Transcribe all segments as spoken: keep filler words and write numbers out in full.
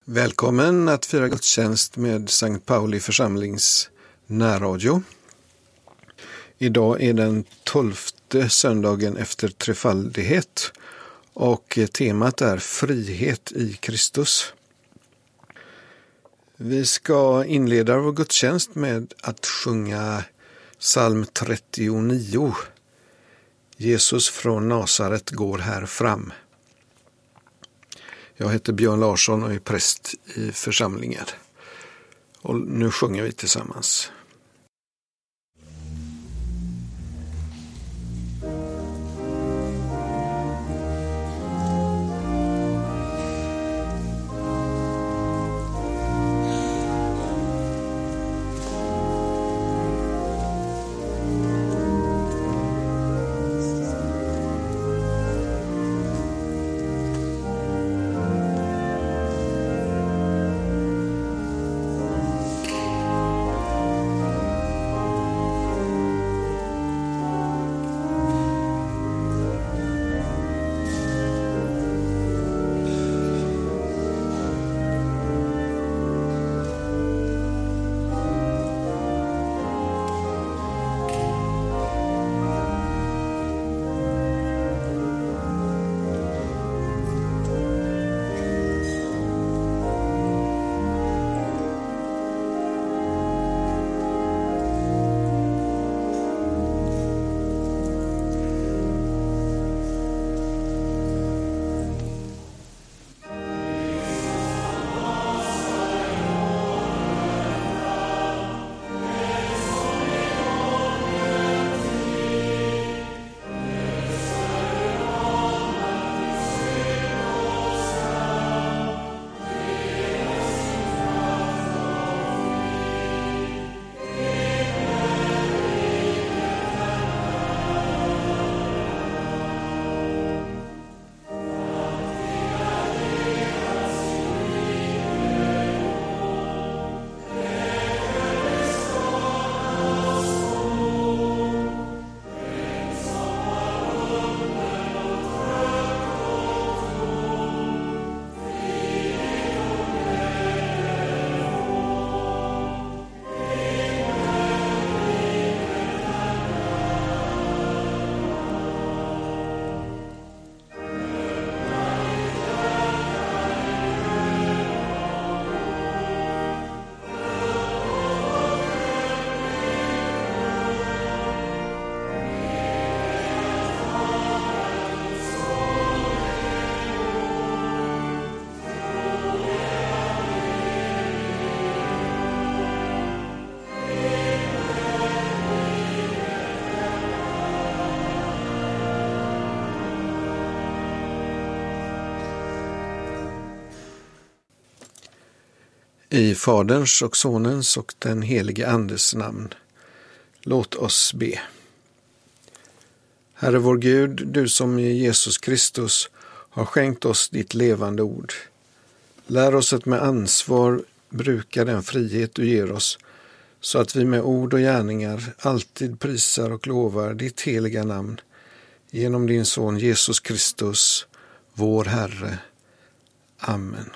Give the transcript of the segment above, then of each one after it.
Välkommen att fira gudstjänst med Sankt Pauli församlings närradio. Idag är den tolfte söndagen efter trefaldighet och temat är frihet i Kristus. Vi ska inleda vår gudstjänst med att sjunga psalm trettionio. Jesus från Nasaret går här fram. Jag heter Björn Larsson och är präst i församlingen. Och nu sjunger vi tillsammans. I Faderns och Sonens och den helige Andes namn. Låt oss be. Herre vår Gud, du som i Jesus Kristus har skänkt oss ditt levande ord. Lär oss att med ansvar bruka den frihet du ger oss, så att vi med ord och gärningar alltid prisar och lovar ditt heliga namn. Genom din son Jesus Kristus, vår Herre. Amen.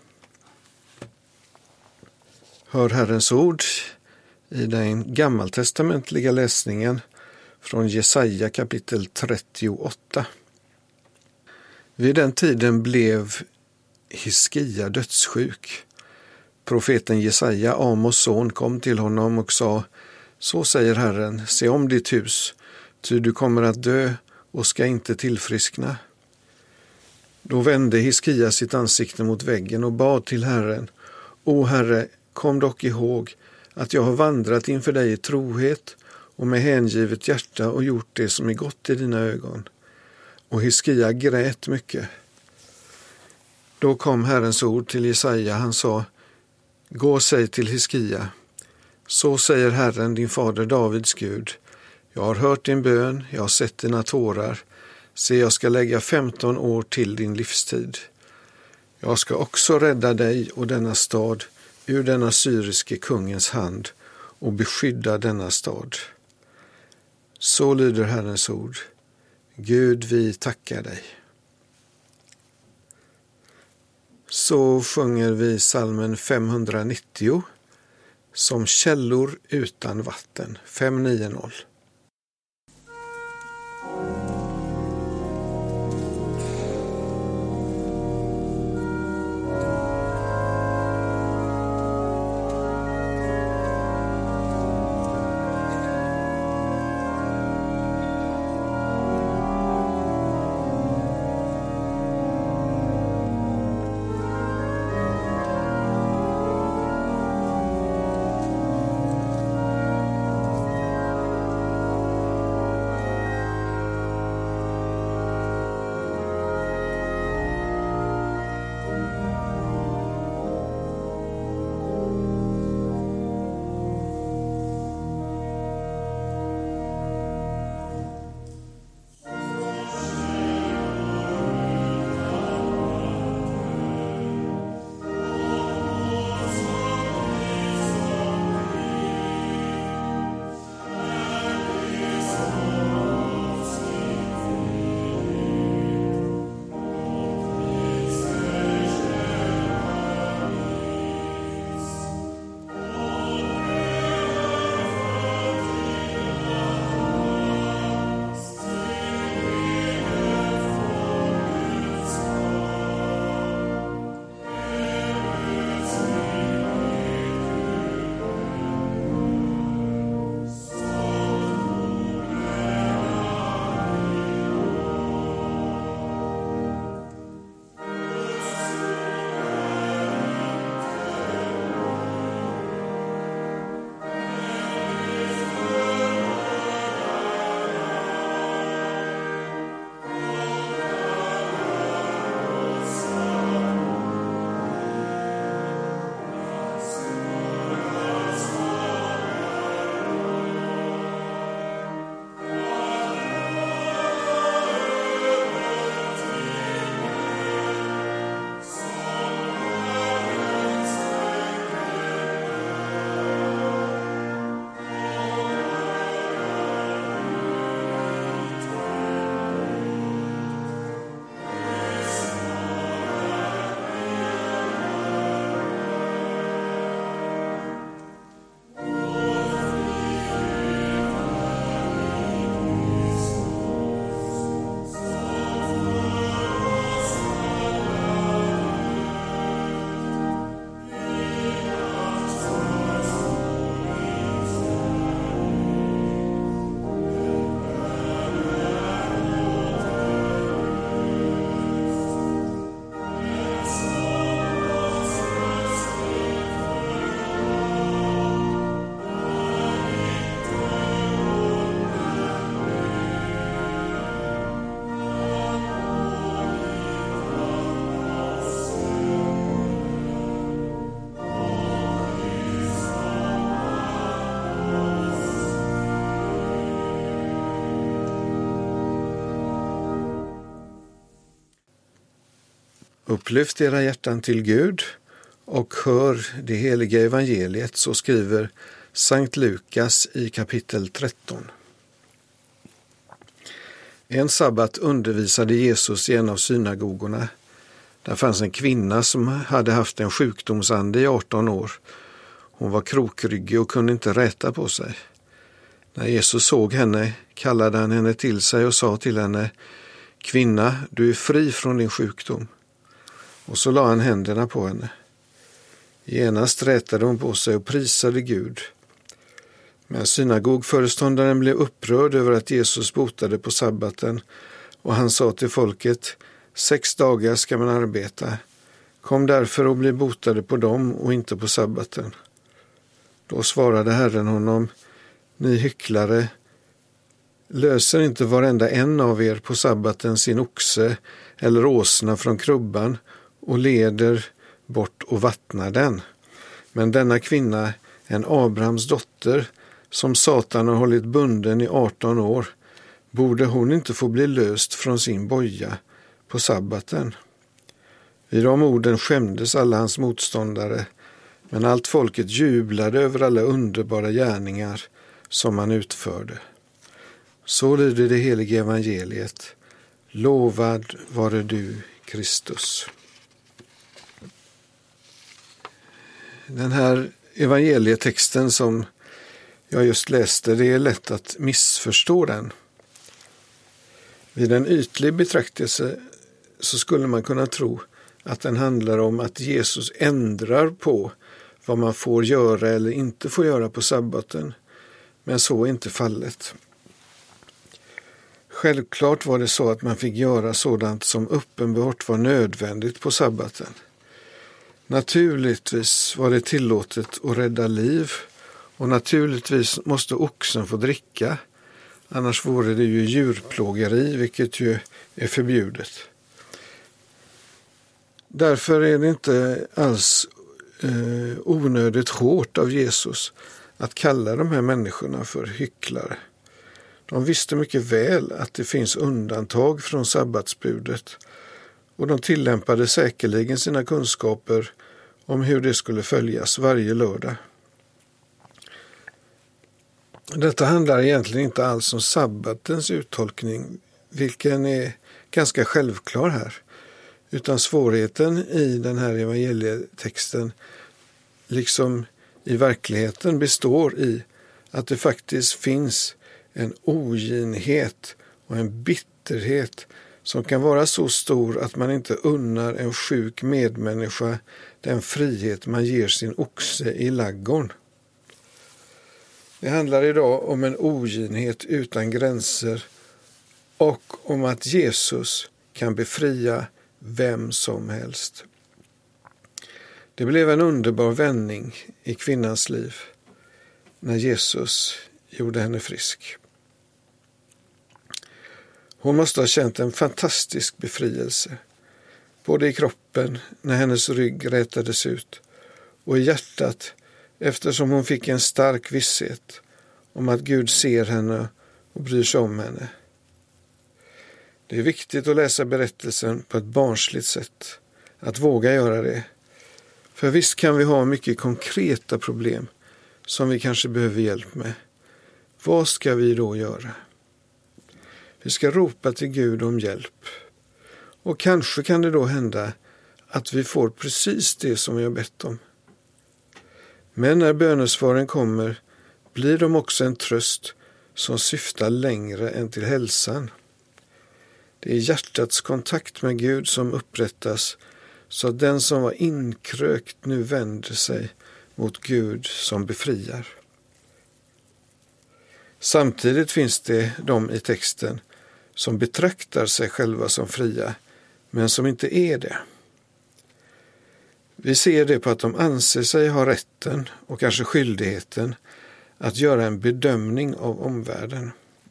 Hör Herrens ord i den gammaltestamentliga läsningen från Jesaja kapitel trettioåtta. Vid den tiden blev Hiskia dödssjuk. Profeten Jesaja, Amos son, kom till honom och sa: Så säger Herren, se om ditt hus, ty du kommer att dö och ska inte tillfriskna. Då vände Hiskia sitt ansikte mot väggen och bad till Herren: O Herre, kom dock ihåg att jag har vandrat inför dig i trohet och med hängivet hjärta och gjort det som är gott i dina ögon. Och Hiskia grät mycket. Då kom Herrens ord till Jesaja. Han sa: Gå och säg till Hiskia: Så säger Herren, din fader Davids Gud. Jag har hört din bön, jag har sett dina tårar. Se, jag ska lägga femton år till din livstid. Jag ska också rädda dig och denna stad ur denna syriske kungens hand och beskydda denna stad. Så lyder Herrens ord. Gud, vi tackar dig. så sjunger vi psalmen femhundranittio, Som källor utan vatten, fem nio noll. Upplyft era hjärtan till Gud och hör det heliga evangeliet, så skriver Sankt Lukas i kapitel tretton. En sabbat undervisade Jesus i en av synagogorna. Där fanns en kvinna som hade haft en sjukdomsande i arton år. Hon var krokryggig och kunde inte räta på sig. När Jesus såg henne kallade han henne till sig och sa till henne: Kvinna, du är fri från din sjukdom. Och så la han händerna på henne. Genast rätade hon på sig och prisade Gud. Men synagogföreståndaren blev upprörd över att Jesus botade på sabbaten, och han sa till folket: Sex dagar ska man arbeta. Kom därför och bli botade på dem och inte på sabbaten. Då svarade Herren honom: Ni hycklare, löser inte varenda en av er på sabbaten sin oxe eller åsna från krubban och leder bort och vattnar den. Men denna kvinna, en Abrahams dotter, som Satan har hållit bunden i arton år, borde hon inte få bli löst från sin boja på sabbaten? Vid de orden skämdes alla hans motståndare, men allt folket jublade över alla underbara gärningar som han utförde. Så lyder det heliga evangeliet. Lovad vare du, Kristus. Den här evangelietexten som jag just läste, det är lätt att missförstå den. Vid en ytlig betraktelse så skulle man kunna tro att den handlar om att Jesus ändrar på vad man får göra eller inte får göra på sabbaten. Men så är inte fallet. Självklart var det så att man fick göra sådant som uppenbart var nödvändigt på sabbaten. Naturligtvis var det tillåtet att rädda liv och naturligtvis måste oxen få dricka. Annars vore det ju djurplågeri, vilket ju är förbjudet. Därför är det inte alls eh, onödigt hårt av Jesus att kalla de här människorna för hycklare. De visste mycket väl att det finns undantag från sabbatsbudet och de tillämpade säkerligen sina kunskaper om hur det skulle följas varje lördag. Detta handlar egentligen inte alls om sabbatens uttolkning, vilken är ganska självklar här, utan svårigheten i den här evangelietexten, liksom i verkligheten, består i att det faktiskt finns en oginhet och en bitterhet som kan vara så stor att man inte unnar en sjuk medmänniska den frihet man ger sin oxe i laggården. Det handlar idag om en oginhet utan gränser och om att Jesus kan befria vem som helst. Det blev en underbar vändning i kvinnans liv när Jesus gjorde henne frisk. Hon måste ha känt en fantastisk befrielse, både i kroppen när hennes rygg rätades ut och i hjärtat, eftersom hon fick en stark visshet om att Gud ser henne och bryr sig om henne. Det är viktigt att läsa berättelsen på ett barnsligt sätt, att våga göra det. För visst kan vi ha mycket konkreta problem som vi kanske behöver hjälp med. Vad ska vi då göra? Vi ska ropa till Gud om hjälp. Och kanske kan det då hända att vi får precis det som vi har bett om. Men när bönesvaren kommer blir de också en tröst som syftar längre än till hälsan. Det är hjärtats kontakt med Gud som upprättas så att den som var inkrökt nu vänder sig mot Gud som befriar. Samtidigt finns det de i texten som betraktar sig själva som fria, men som inte är det. Vi ser det på att de anser sig ha rätten och kanske skyldigheten att göra en bedömning av omvärlden.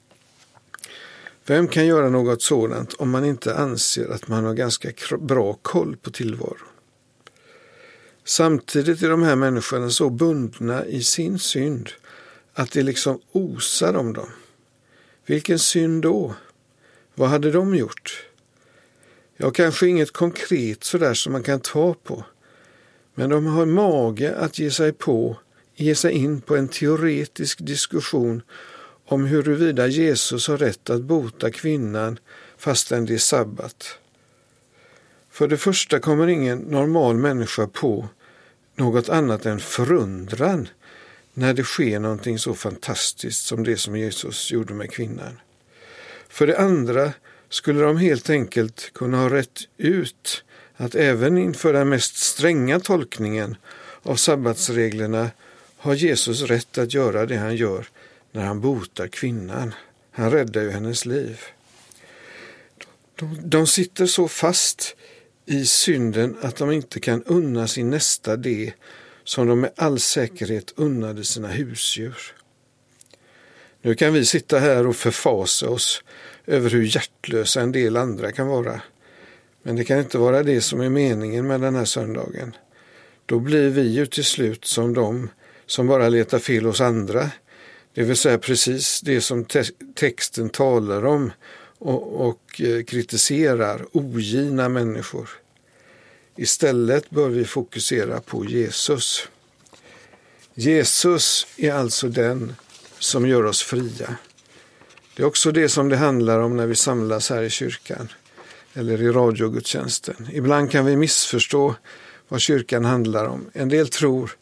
Vem kan göra något sådant om man inte anser att man har ganska bra koll på tillvaron? Samtidigt är de här människorna så bundna i sin synd att det liksom osar om dem. Vilken synd då? Vad hade de gjort? Ja, kanske inget konkret sådär som man kan ta på. Men de har mage att ge sig på, ge sig in på en teoretisk diskussion om huruvida Jesus har rätt att bota kvinnan fastän det är sabbat. För det första kommer ingen normal människa på något annat än förundran när det sker någonting så fantastiskt som det som Jesus gjorde med kvinnan. För det andra skulle de helt enkelt kunna ha rätt ut att även inför den mest stränga tolkningen av sabbatsreglerna har Jesus rätt att göra det han gör när han botar kvinnan. Han räddar ju hennes liv. De, de sitter så fast i synden att de inte kan unna sin nästa det som de med all säkerhet unnade sina husdjur. Nu kan vi sitta här och förfasa oss över hur hjärtlösa en del andra kan vara. Men det kan inte vara det som är meningen med den här söndagen. Då blir vi ju till slut som de som bara letar fel hos andra. Det vill säga precis det som te- texten talar om och, och eh, kritiserar, ogina människor. Istället bör vi fokusera på Jesus. Jesus är alltså den som gör oss fria. Det är också det som det handlar om när vi samlas här i kyrkan eller i radiogudstjänsten. Ibland kan vi missförstå vad kyrkan handlar om. En del tror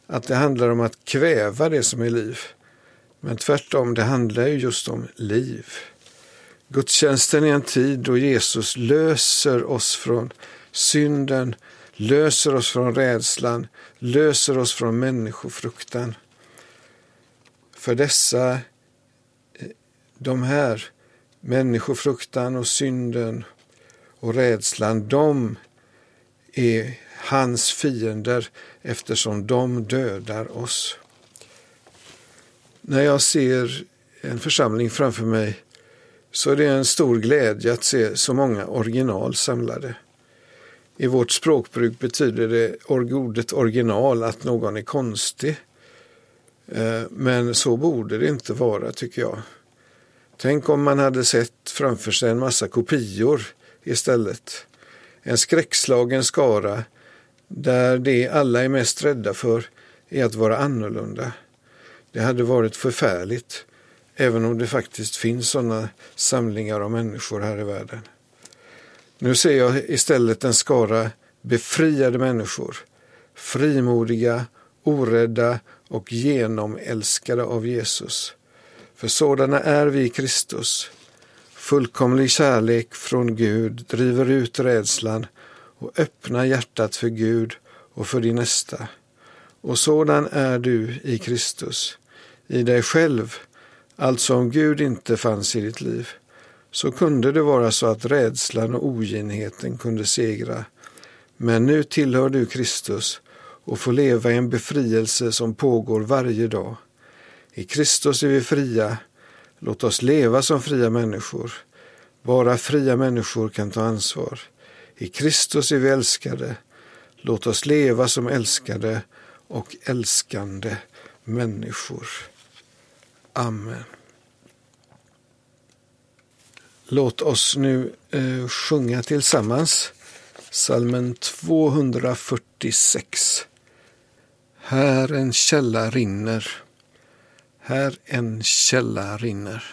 att det handlar om att kväva det som är liv. Men tvärtom, det handlar ju just om liv. Gudstjänsten är en tid då Jesus löser oss från synden, löser oss från rädslan, löser oss från människofruktan. För dessa, de här, människofruktan och synden och rädslan, de är hans fiender eftersom de dödar oss. När jag ser en församling framför mig så är det en stor glädje att se så många original samlade. I vårt språkbruk betyder det ordet original att någon är konstig. Men så borde det inte vara, tycker jag. Tänk om man hade sett framför sig en massa kopior istället. En skräckslagen skara där det alla är mest rädda för är att vara annorlunda. Det hade varit förfärligt, även om det faktiskt finns sådana samlingar av människor här i världen. Nu ser jag istället en skara befriade människor, frimodiga, orädda och genomälskade av Jesus. För sådana är vi i Kristus. Fullkomlig kärlek från Gud driver ut rädslan och öppnar hjärtat för Gud och för din nästa. Och sådan är du i Kristus. I dig själv, alltså om Gud inte fanns i ditt liv, så kunde det vara så att rädslan och oginheten kunde segra. Men nu tillhör du Kristus och får leva i en befrielse som pågår varje dag. I Kristus är vi fria. Låt oss leva som fria människor. Bara fria människor kan ta ansvar. I Kristus är vi älskade. Låt oss leva som älskade och älskande människor. Amen. Låt oss nu eh, sjunga tillsammans psalmen tvåhundrafyrtiosex. Här en källa rinner, här en källa rinner.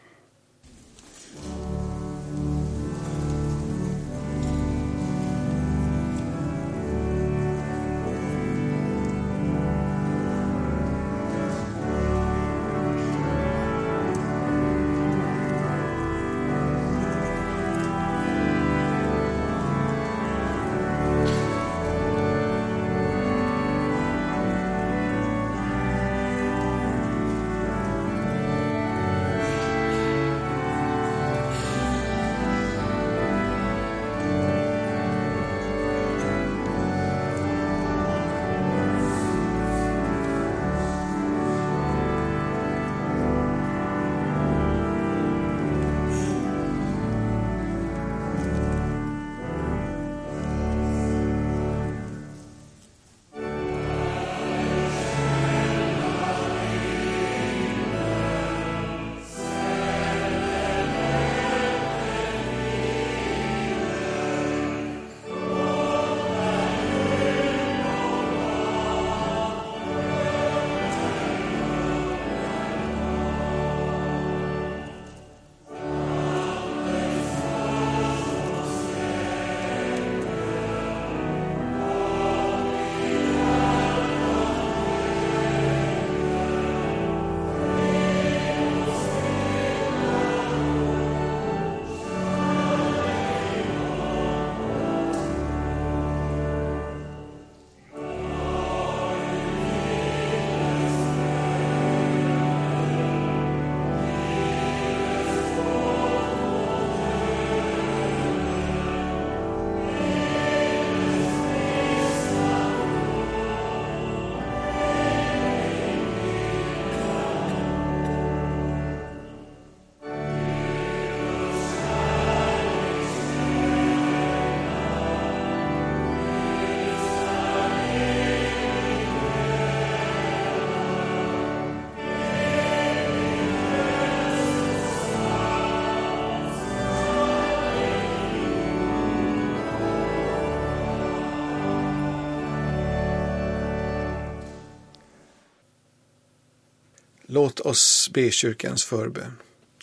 Låt oss be kyrkans förbön.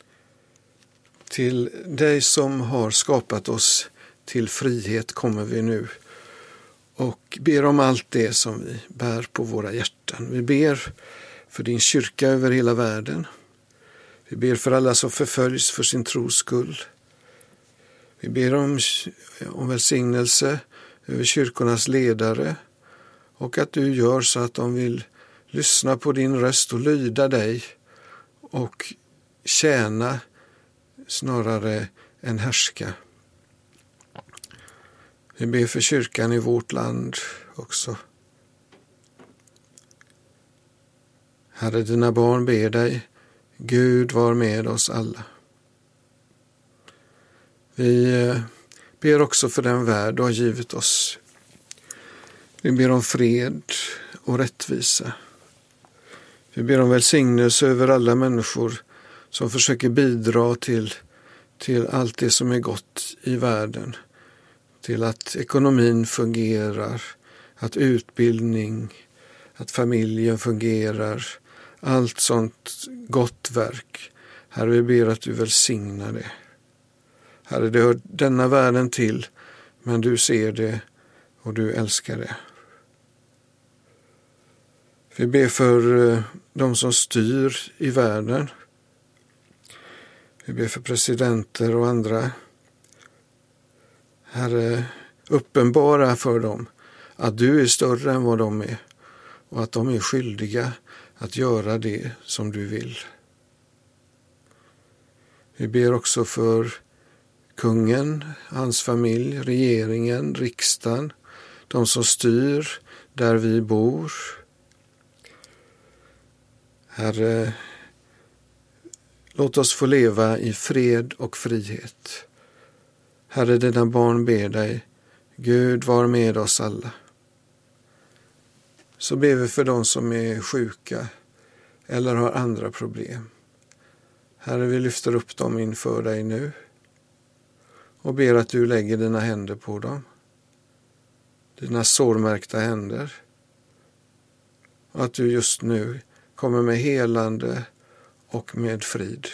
Till dig som har skapat oss till frihet kommer vi nu och ber om allt det som vi bär på våra hjärtan. Vi ber för din kyrka över hela världen. Vi ber för alla som förföljs för sin tros skull. Vi ber om, om välsignelse över kyrkornas ledare och att du gör så att de vill lyssna på din röst och lyda dig och tjäna snarare än härska. Vi ber för kyrkan i vårt land också. Herre, dina barn ber dig, Gud var med oss alla. Vi ber också för den värld du har givit oss. Vi ber om fred och rättvisa. Vi ber om välsignelse över alla människor som försöker bidra till, till allt det som är gott i världen. Till att ekonomin fungerar, att utbildning, att familjen fungerar. Allt sånt gott verk. Herre, vi ber att du välsignar det. Herre, det hör denna världen till, men du ser det och du älskar det. Vi ber för de som styr i världen. Vi ber för presidenter och andra. Herre, uppenbara för dem att du är större än vad de är och att de är skyldiga att göra det som du vill. Vi ber också för kungen, hans familj, regeringen, riksdagen, de som styr där vi bor. Herre, låt oss få leva i fred och frihet. Herre, dina barn ber dig, Gud var med oss alla. Så ber vi för de som är sjuka eller har andra problem. Herre, vi lyfter upp dem inför dig nu och ber att du lägger dina händer på dem. Dina sårmärkta händer. Och att du just nu kommer med helande och med frid.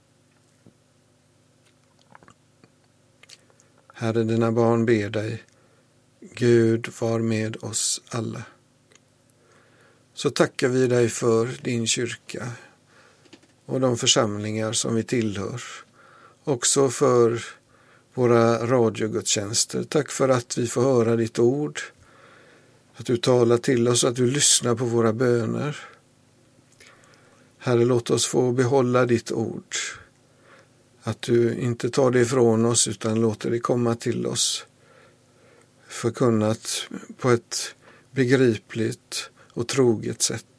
Herre, dina barn ber dig, Gud var med oss alla. Så tackar vi dig för din kyrka och de församlingar som vi tillhör. Också för våra radiogudstjänster. Tack för att vi får höra ditt ord. Att du talar till oss, att du lyssnar på våra böner. Herre, låt oss få behålla ditt ord. Att du inte tar det ifrån oss utan låter det komma till oss. Förkunnat på ett begripligt och troget sätt.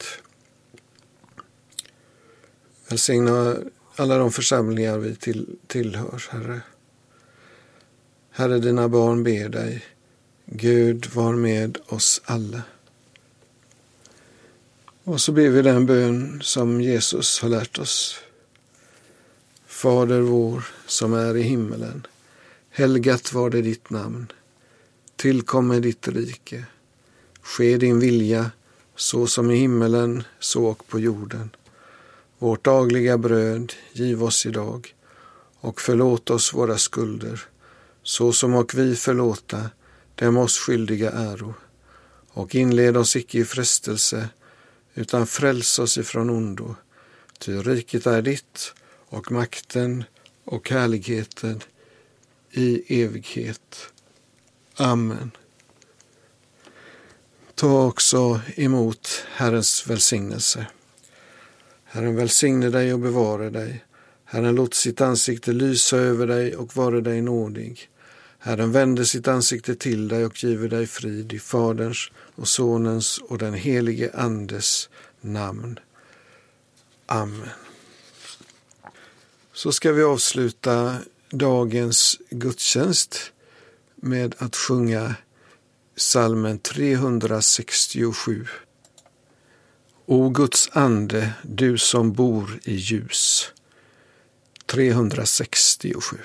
Välsigna alla de församlingar vi till, tillhör, Herre. Herre, dina barn ber dig, Gud var med oss alla. Och så ber vi den bön som Jesus har lärt oss. Fader vår som är i himmelen, helgat var det ditt namn. Tillkommer ditt rike. Ske din vilja, så som i himmelen, så och på jorden. Vårt dagliga bröd giv oss idag, och förlåt oss våra skulder, så som och vi förlåta dem oss skyldiga äro. Och inled oss icke i frestelse, utan fräls oss ifrån ondo. Ty riket är ditt, och makten och härligheten i evighet. Amen. Ta också emot Herrens välsignelse. Herren välsigne dig och bevara dig. Herren låt sitt ansikte lysa över dig och vara dig nådig. Herren vänder sitt ansikte till dig och giver dig frid i Faderns och Sonens och den helige Andes namn. Amen. Så ska vi avsluta dagens gudstjänst med att sjunga psalmen trehundrasextiosju. O Guds ande, du som bor i ljus. trehundrasextiosju.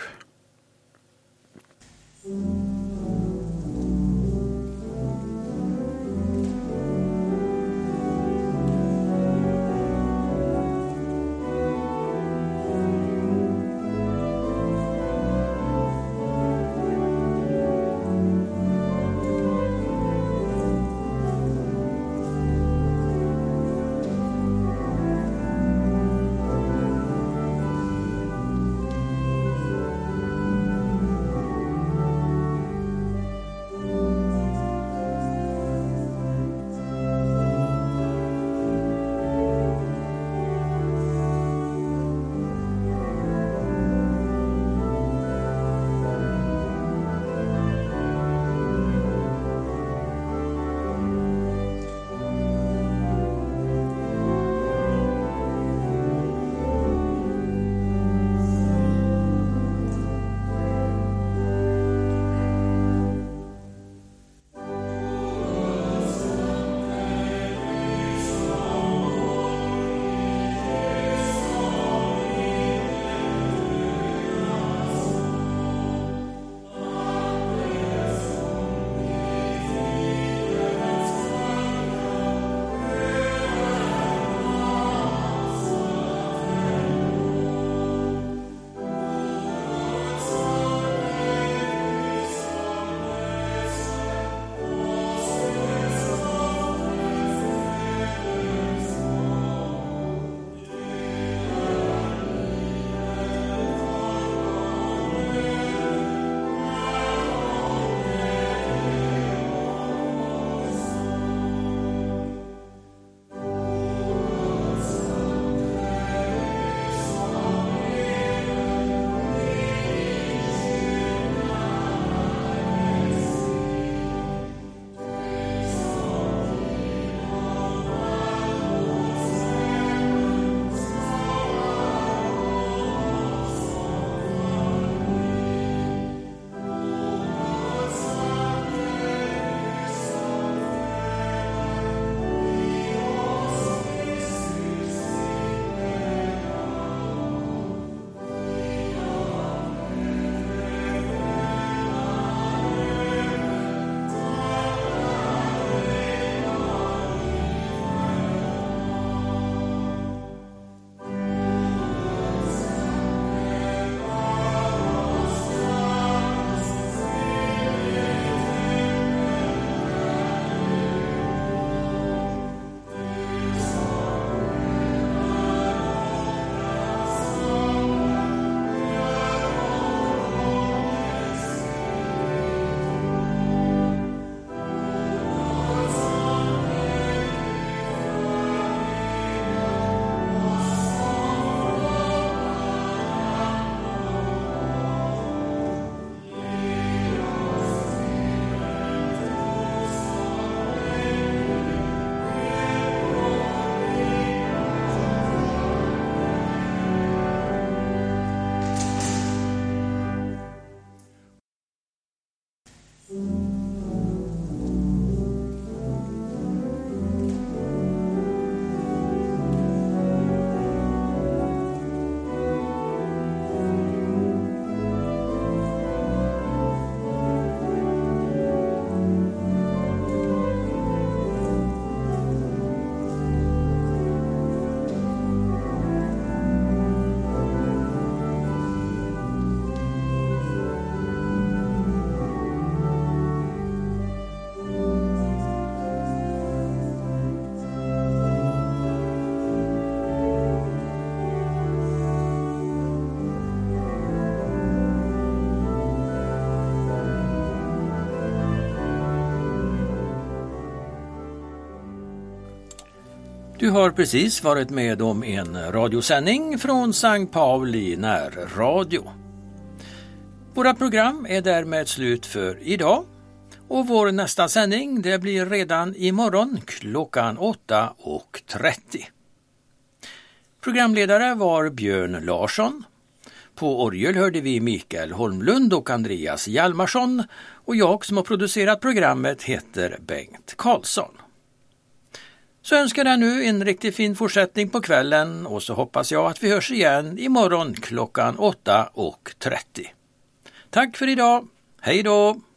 Du har precis varit med om en radiosändning från Sankt Pauli närradio. Våra program är därmed slut för idag och vår nästa sändning det blir redan imorgon klockan åtta och trettio. Programledare var Björn Larsson. På orgel hörde vi Mikael Holmlund och Andreas Hjalmarsson och jag som har producerat programmet heter Bengt Karlsson. Så önskar jag nu en riktigt fin fortsättning på kvällen och så hoppas jag att vi hörs igen imorgon klockan åtta och trettio. Tack för idag. Hej då!